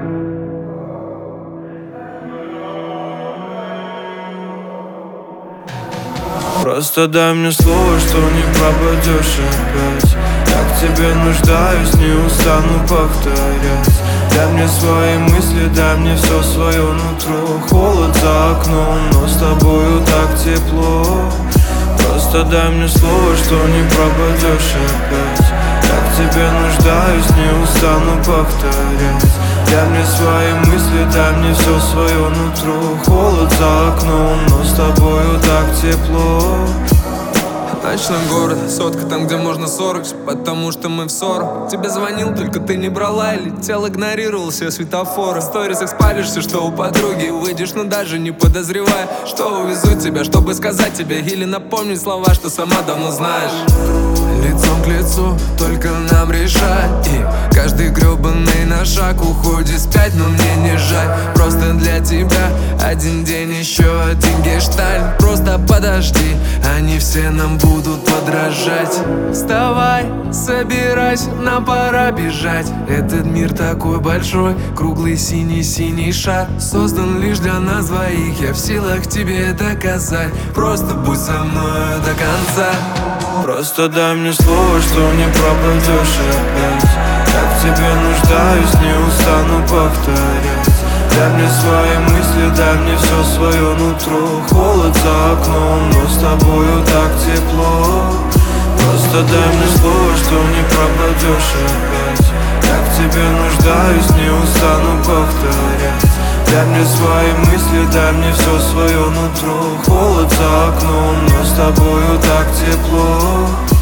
Просто дай мне слово, что не пропадешь опять. Я к тебе нуждаюсь, не устану повторять. Дай мне свои мысли, дай мне все свое нутро. Холод за окном, но с тобою так тепло. Просто дай мне слово, что не пропадешь опять. Я к тебе нуждаюсь, не устану повторять. Дай мне свои мысли, дай мне все свое нутро. Холод за окном, но с тобою так тепло. Ночной город, сотка там, где можно 40, потому что мы в ссору. Тебе звонил, только ты не брала и летел, игнорировал все светофоры. В сторисах спалишься, что у подруги выйдешь, но даже не подозревая, что увезу тебя, чтобы сказать тебе или напомнить слова, что сама давно знаешь. Лицом к лицу, только нам решать. И каждый гребаный на шаг уходит спять, но мне не жаль. Просто для тебя один день, еще один гештальт. Просто подожди, они все нам будут подражать. Вставай, собирайся, нам пора бежать. Этот мир такой большой, круглый синий-синий шар. Создан лишь для нас двоих, я в силах тебе доказать. Просто будь со мной до конца. Просто дай мне слово, что не пропадешь опять. Я к тебе нуждаюсь, не устану повторять. Дай мне свои мысли, дай мне все свое нутро. Холод за окном, но с тобою так тепло. Просто дай мне слово, что не пропадешь опять. Я к тебе нуждаюсь, не устану повторять. Дай мне свои мысли, дай мне все свое нутро. Холод за окном, но с тобою так тепло.